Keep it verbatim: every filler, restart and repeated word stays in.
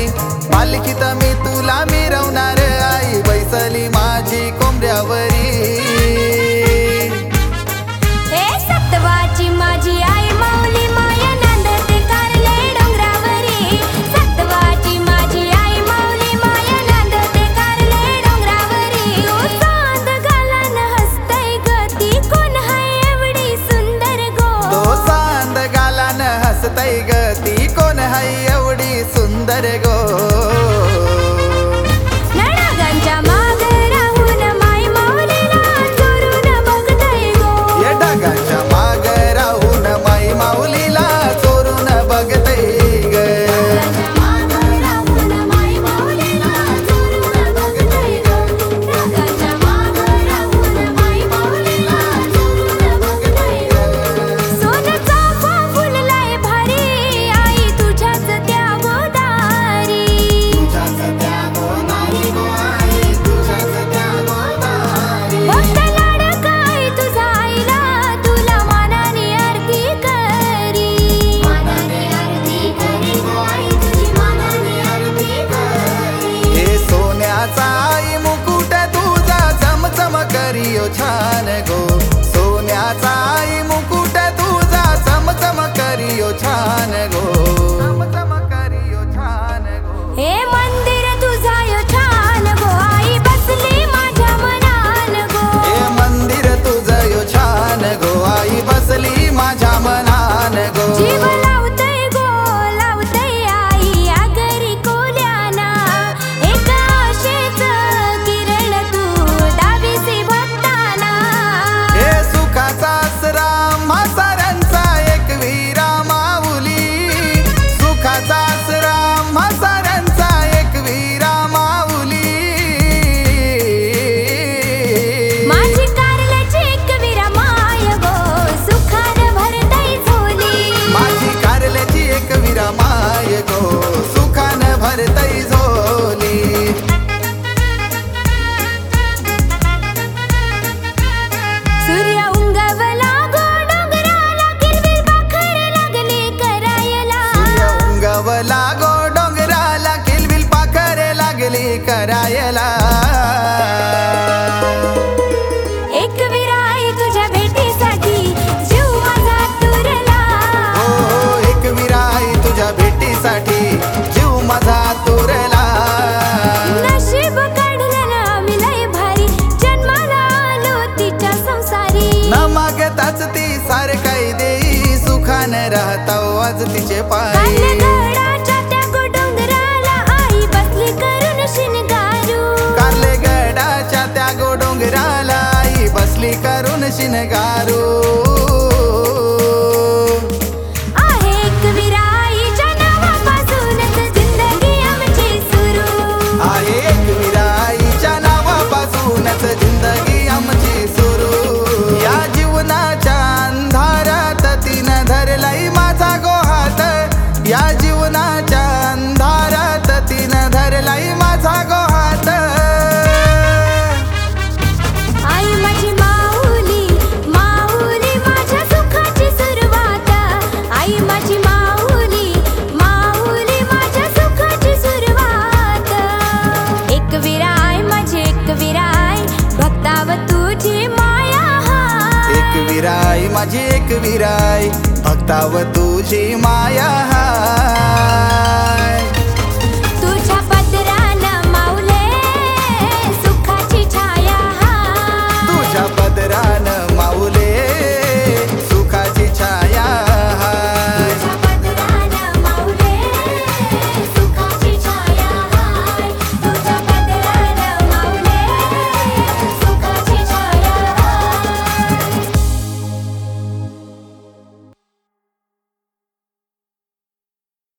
पालखीत मी तुला मिरवणार आई बैसली माझी कोंबड्यावरी। हे सत्वाची माझी आई माऊली माया नांदते कारले डोंगरावरी। सत्वाची माझी आई माऊली माया नांदते कारले डोंगरावरी। ओ चांद गालान हसतय गती कोण हाय एवढी सुंदर गो। तो चांद गालान हसतय गती कोण हाय एवढी सुंदर गो। नळागांच्या माग राहून माई माऊलीला चोरून बघतय गो। या ढगांच्या माग राहून माई माऊलीला चोरून बघतय ग। माग राहून माई माऊलीला चोरून बघतय गो। ढगांच्या माग राहून माई माऊलीला चोरून बघतय गो। सोन्याचा फुललाय भारी आई तुझ्याच त्या गोदारी। तुझ्याच त्या गोदारी गो आई तुझ्याच त्या गोदारी। भक्त लाडकाई तुझा आईला तुला मानाने आरती करी। मानाने आरती करी गो आई तुझी मानाने आरती करी। हे सोन्याचा आई मुकुट तुझा चमचम करियो छान गो। सोन्याचा आई मुकुट तुझा चमचम करियो छान गो। चमचम करियो छान गो। हे मंदिर तुझा यो छान गो आई बसली माझ्या मनान गो। हे मंदिर तुझं यो छान गो आई बसली माझ्या मनान गो। जीव लावतय गो लावतय आई या घरी कोल्याना। एक आशेच किरण तू दाविसी भक्ताना। हे सुखाचा आसरा म्हाताऱ्यांचा एक वीरा माऊली। सुखाचा आसरा म्हाताऱ्यांचा एक वीरा माऊली। माझी कारल्याची एक विरा माय गो सुखान भरतय झोली। माझी कारल्याची एक वीरा माय गो सुखान भरतई झोली। सूर्य उंगवला गो डोंगराला किलबिल पाखर लागली करायला। गवला गो डोंगराला किलबिल पाखरे लागली करायला। एक विराई तुझ्या भेटीसाठी जीव माझा तुरला। हो एक विराई तुझ्या भेटीसाठी जीव माझा तुरला। नशीब काढलं ना मी लय भारी जन्माला आलो तिच्या संसारी। न मागताच ती सारखाई देई सुखान राहता आज तिचे पायी। गडाच्या त्या गो डोंगराला आई बसली करून शिनगारू। कारले गडाच्या त्या गो डोंगराला आई बसली करून शिनगारू। आहे एक विराईच्या नावापासूनच जिंदगी आमची सुरू। आहे एक विराईच्या नावापासूनच जिंदगी आमची सुरू। या जीवनाच्या अंधारात तिनं धरलाई माझा गो हात। या जीवनाच्या अंधारात तिनं धरलाई माझा गो हात। आई माझी माऊली माऊली माझ्या सुखाची सुरुवात। आई माझी माऊली माऊली माझ्या सुखाची सुरुवात। एक विराय माझी एक विराय भक्ताव तुझी माया हाय। एक विराई माझी एक विराई भक्ताव तुझी माया हाय। तुझ्या पदरान माऊले सुखाची छाया हाय। तुझ्या पदरा